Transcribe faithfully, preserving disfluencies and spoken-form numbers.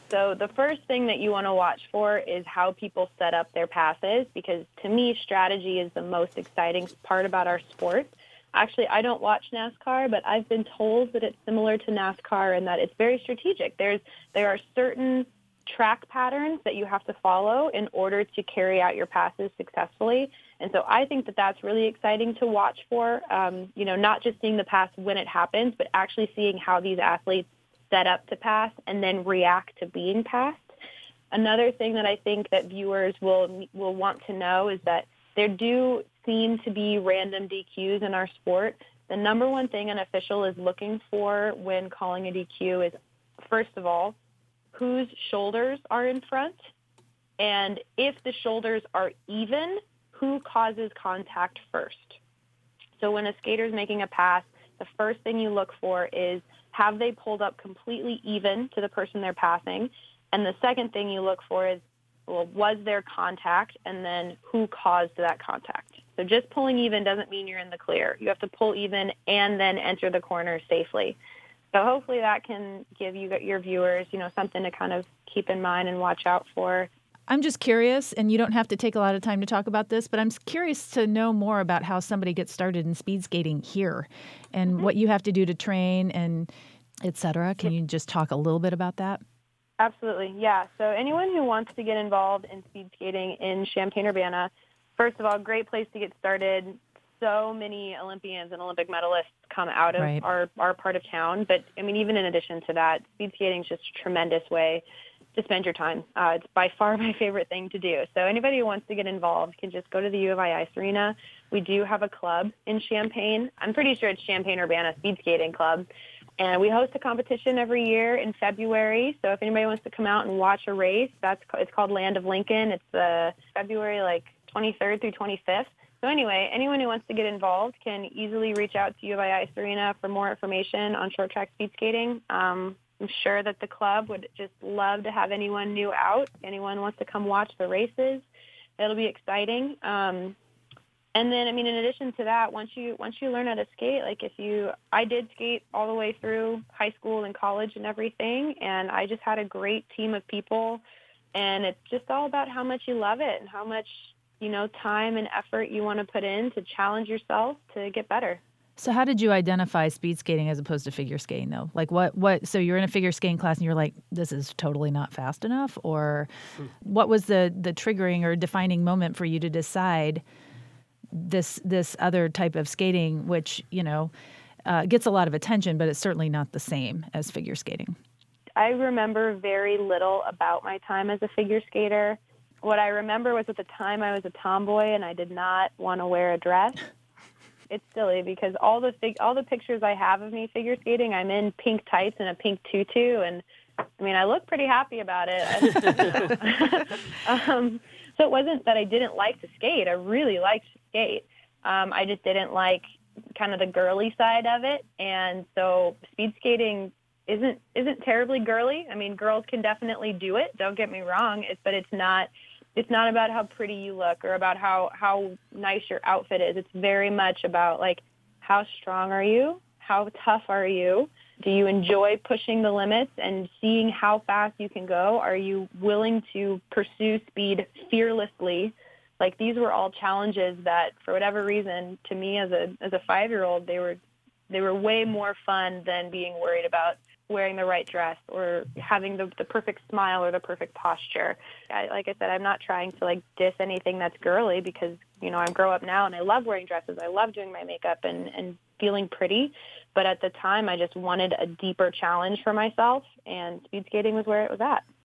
So the first thing that you want to watch for is how people set up their passes, because to me, strategy is the most exciting part about our sport. Actually, I don't watch NASCAR, but I've been told that it's similar to NASCAR and that it's very strategic. There's there are certain track patterns that you have to follow in order to carry out your passes successfully. And so I think that that's really exciting to watch for, um, you know, not just seeing the pass when it happens, but actually seeing how these athletes set up to pass and then react to being passed. Another thing that I think that viewers will will want to know is that there do seem to be random D Qs in our sport. The number one thing an official is looking for when calling a D Q is, first of all, whose shoulders are in front, and if the shoulders are even, who causes contact first. So when a skater is making a pass, the first thing you look for is, have they pulled up completely even to the person they're passing? And the second thing you look for is, well, was there contact, and then who caused that contact? So just pulling even doesn't mean you're in the clear. You have to pull even and then enter the corner safely. So hopefully that can give you your viewers, you know, something to kind of keep in mind and watch out for. I'm just curious, and you don't have to take a lot of time to talk about this, but I'm curious to know more about how somebody gets started in speed skating here and mm-hmm. what you have to do to train and et cetera. Can you just talk a little bit about that? Absolutely, yeah. So anyone who wants to get involved in speed skating in Champaign-Urbana, first of all, great place to get started. So many Olympians and Olympic medalists come out of right. our, our part of town. But, I mean, even in addition to that, speed skating is just a tremendous way to spend your time. Uh, it's by far my favorite thing to do. So anybody who wants to get involved can just go to the U of I Ice Arena. We do have a club in Champaign. I'm pretty sure it's Champaign-Urbana Speed Skating Club. And we host a competition every year in February. So if anybody wants to come out and watch a race, that's it's called Land of Lincoln. It's uh, February like twenty-third through twenty-fifth. So anyway, anyone who wants to get involved can easily reach out to U of I Ice Arena for more information on short track speed skating. Um, I'm sure that the club would just love to have anyone new out. Anyone wants to come watch the races, it'll be exciting. Um, and then, I mean, in addition to that, once you once you learn how to skate, like if you, I did skate all the way through high school and college and everything, and I just had a great team of people, and it's just all about how much you love it and how much, you know, time and effort you want to put in to challenge yourself to get better. So how did you identify speed skating as opposed to figure skating, though? Like what, what, so you're in a figure skating class and you're like, this is totally not fast enough? Or what was the, the triggering or defining moment for you to decide this, this other type of skating, which, you know, uh, gets a lot of attention, but it's certainly not the same as figure skating? I remember very little about my time as a figure skater. What I remember was at the time I was a tomboy and I did not want to wear a dress. It's silly because all the fig- all the pictures I have of me figure skating, I'm in pink tights and a pink tutu, and I mean, I look pretty happy about it. I, um, so it wasn't that I didn't like to skate. I really liked to skate. Um, I just didn't like kind of the girly side of it, and so speed skating isn't isn't terribly girly. I mean, girls can definitely do it. Don't get me wrong, it's, but it's not. It's not about how pretty you look or about how, how nice your outfit is. It's very much about, like, how strong are you? How tough are you? Do you enjoy pushing the limits and seeing how fast you can go? Are you willing to pursue speed fearlessly? Like, these were all challenges that, for whatever reason, to me as a as a five-year-old, they were they were way more fun than being worried about wearing the right dress or having the, the perfect smile or the perfect posture. I, like I said, I'm not trying to like diss anything that's girly because, you know, I grow up now and I love wearing dresses. I love doing my makeup and, and feeling pretty. But at the time, I just wanted a deeper challenge for myself, and speed skating was where it was at.